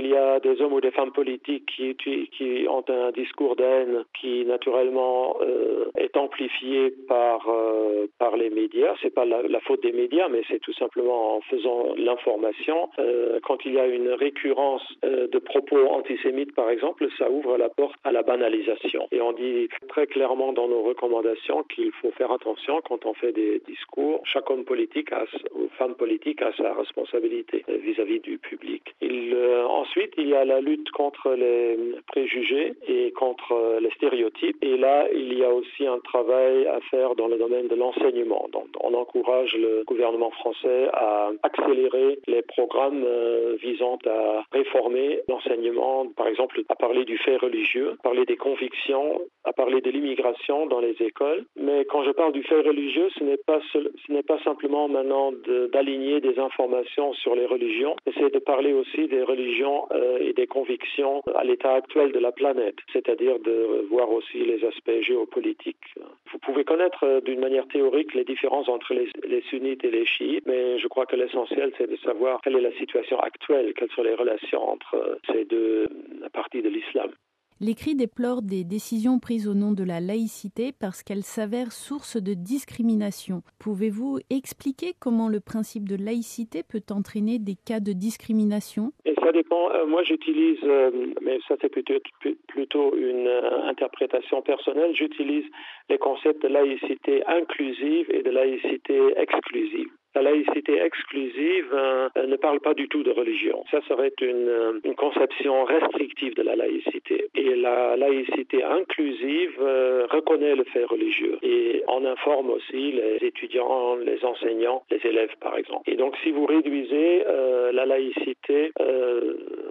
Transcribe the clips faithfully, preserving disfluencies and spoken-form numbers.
il y a des hommes ou des femmes politiques qui, qui ont un discours de haine qui naturellement euh, est amplifié par, euh, par les médias. C'est pas la, la faute des médias, mais c'est tout simplement en faisant l'information. Euh, quand il y a une récurrence euh, de propos antisémites, par exemple, ça ouvre la porte à la banalisation. Et on dit très clairement dans nos recommandations qu'il faut faire attention quand on fait des discours. Chaque homme politique a, ou femme politique a sa responsabilité vis-à-vis du public. Il, euh, ensuite, il y a la lutte contre les préjugés et contre les stéréotypes. Et là, il y a aussi un travail à faire dans le domaine de l'enseignement. Donc, on encourage le gouvernement français à accélérer les programmes euh, visant à réformer l'enseignement, par exemple, à parler du fait religieux, à parler des convictions, à parler de l'immigration dans les écoles. Mais quand je parle du fait religieux, ce n'est pas, seul, ce n'est pas simplement maintenant de, d'aligner des informations sur les religions, mais c'est de parler aussi des religions euh, et des convictions à l'état actuel de la planète, c'est-à-dire de voir aussi les aspects géopolitiques. Vous pouvez connaître euh, d'une manière théorique les différences entre les, les sunnites et les chiites, mais je crois que l'essentiel, c'est de savoir quelle est la situation actuelle, quelles sont les relations entre euh, ces deux parties de l'islam. L'écrit déplore des décisions prises au nom de la laïcité parce qu'elles s'avèrent source de discrimination. Pouvez-vous expliquer comment le principe de laïcité peut entraîner des cas de discrimination ? Et ça dépend. Euh, moi, j'utilise, euh, mais ça c'est plutôt, plutôt une euh, interprétation personnelle, j'utilise les concepts de laïcité inclusive et de laïcité exclusive. La laïcité exclusive euh, ne parle pas du tout de religion. Ça serait une, une conception restrictive de la laïcité. Et la laïcité inclusive euh, reconnaît le fait religieux et en informe aussi les étudiants, les enseignants, les élèves par exemple. Et donc si vous réduisez euh, la laïcité euh,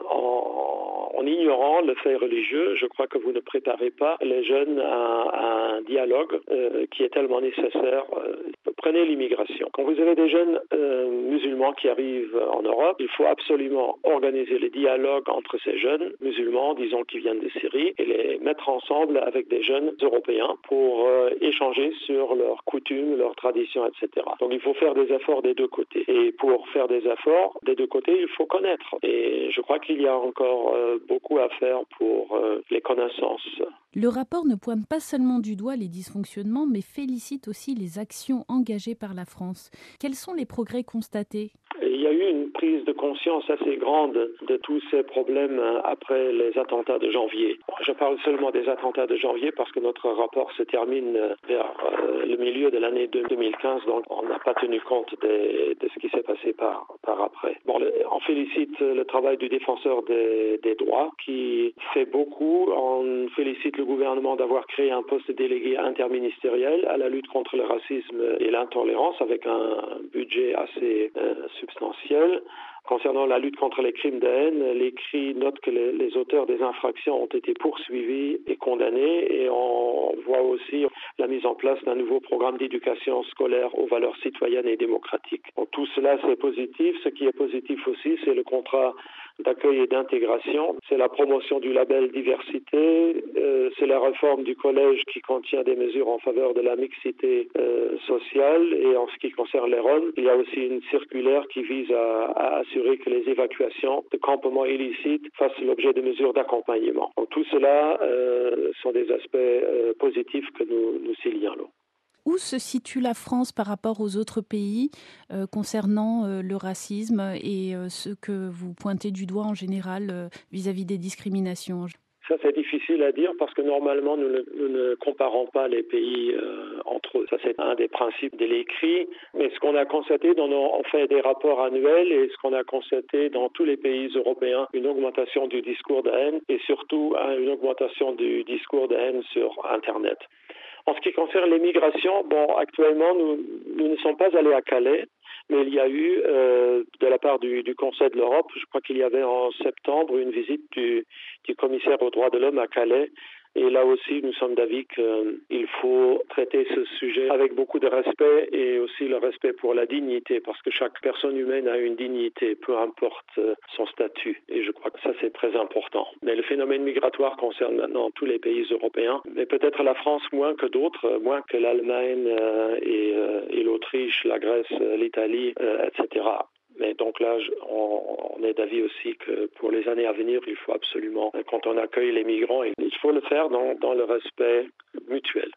en, en ignorant le fait religieux, je crois que vous ne préparez pas les jeunes à, à un dialogue euh, qui est tellement nécessaire. Euh, prenez l'immigration. Quand vous avez des jeunes euh, musulmans qui arrivent en Europe, il faut absolument organiser le dialogue entre ces jeunes musulmans, disons qui viennent de Syrie, et les mettre ensemble avec des jeunes européens pour euh, échanger sur leurs coutumes, leurs traditions, et cetera. Donc il faut faire des efforts des deux côtés. Et pour faire des efforts des deux côtés, il faut connaître. Et je crois qu'il y a encore euh, beaucoup à faire pour euh, les connaissances. Le rapport ne pointe pas seulement du doigt les dysfonctionnements, mais félicite aussi les actions engagées par la France. Quels sont les progrès constatés ? Il y a eu une prise de conscience assez grande de tous ces problèmes après les attentats de janvier. Je parle seulement des attentats de janvier parce que notre rapport se termine vers le milieu de l'année deux mille quinze, donc on n'a pas tenu compte de, de ce qui s'est passé par, par après. Bon, on félicite le travail du défenseur des, des droits qui fait beaucoup. On félicite le gouvernement d'avoir créé un poste délégué interministériel à la lutte contre le racisme et l'intolérance avec un budget assez euh, substantiel. Concernant la lutte contre les crimes de haine, l'écrit note que les, les auteurs des infractions ont été poursuivis et condamnés, et on voit aussi la mise en place d'un nouveau programme d'éducation scolaire aux valeurs citoyennes et démocratiques. Donc, tout cela, c'est positif. Ce qui est positif aussi, c'est le contrat d'accueil et d'intégration, c'est la promotion du label diversité, euh, c'est la réforme du collège qui contient des mesures en faveur de la mixité euh, sociale, et en ce qui concerne les Roms, il y a aussi une circulaire qui vise à, à assurer que les évacuations de campements illicites fassent l'objet de mesures d'accompagnement. Donc tout cela euh, sont des aspects euh, positifs que nous, nous signalons. Où se situe la France par rapport aux autres pays euh, concernant euh, le racisme et euh, ce que vous pointez du doigt en général euh, vis-à-vis des discriminations ? Ça, c'est difficile à dire parce que normalement, nous ne, nous ne comparons pas les pays euh, entre eux. Ça, c'est un des principes de l'écrit. Mais ce qu'on a constaté, dans nos, on fait des rapports annuels, et ce qu'on a constaté dans tous les pays européens, une augmentation du discours de haine et surtout une augmentation du discours de haine sur Internet. En ce qui concerne les migrations, bon, actuellement, nous, nous ne sommes pas allés à Calais, mais il y a eu, euh, de la part du, du Conseil de l'Europe, je crois qu'il y avait en septembre une visite du, du commissaire aux droits de l'homme à Calais. Et là aussi, nous sommes d'avis qu'il faut traiter ce sujet avec beaucoup de respect, et aussi le respect pour la dignité, parce que chaque personne humaine a une dignité, peu importe son statut. Et je crois que ça, c'est très important. Mais le phénomène migratoire concerne maintenant tous les pays européens, mais peut-être la France moins que d'autres, moins que l'Allemagne et, et l'Autriche, la Grèce, l'Italie, et cetera. Mais donc là, on, on est d'avis aussi que pour les années à venir, il faut absolument, quand on accueille les migrants, il faut le faire dans, dans le respect mutuel.